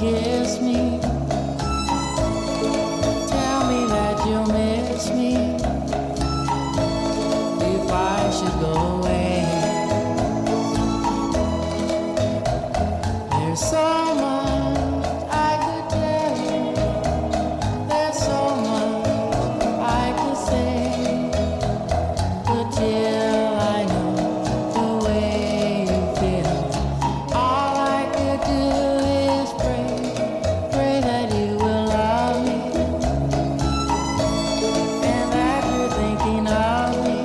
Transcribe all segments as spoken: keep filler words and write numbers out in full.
kiss me. Tell me that you'll miss me if I should go away. There's so much I could tell you. There's so much I could say, but till I know the way you feel, all I could do is pray, pray that you will love me, and that you're thinking of me.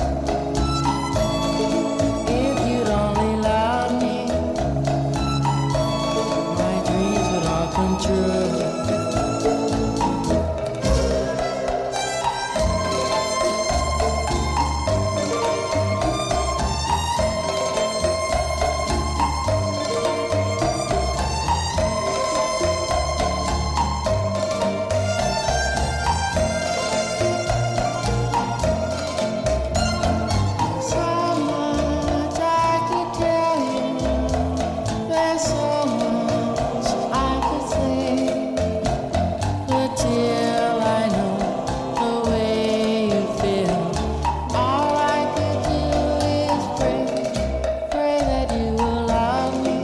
If you'd only love me, my dreams would all come true. So much I could tell you. There's so much I could say, but till I know the way you feel, all I could do is pray, pray that you will love me,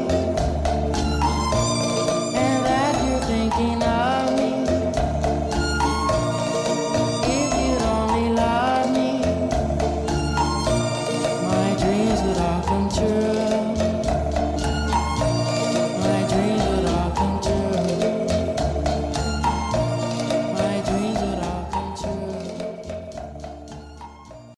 and that you're thinking of me. If you'd only love me, my dreams would all come true.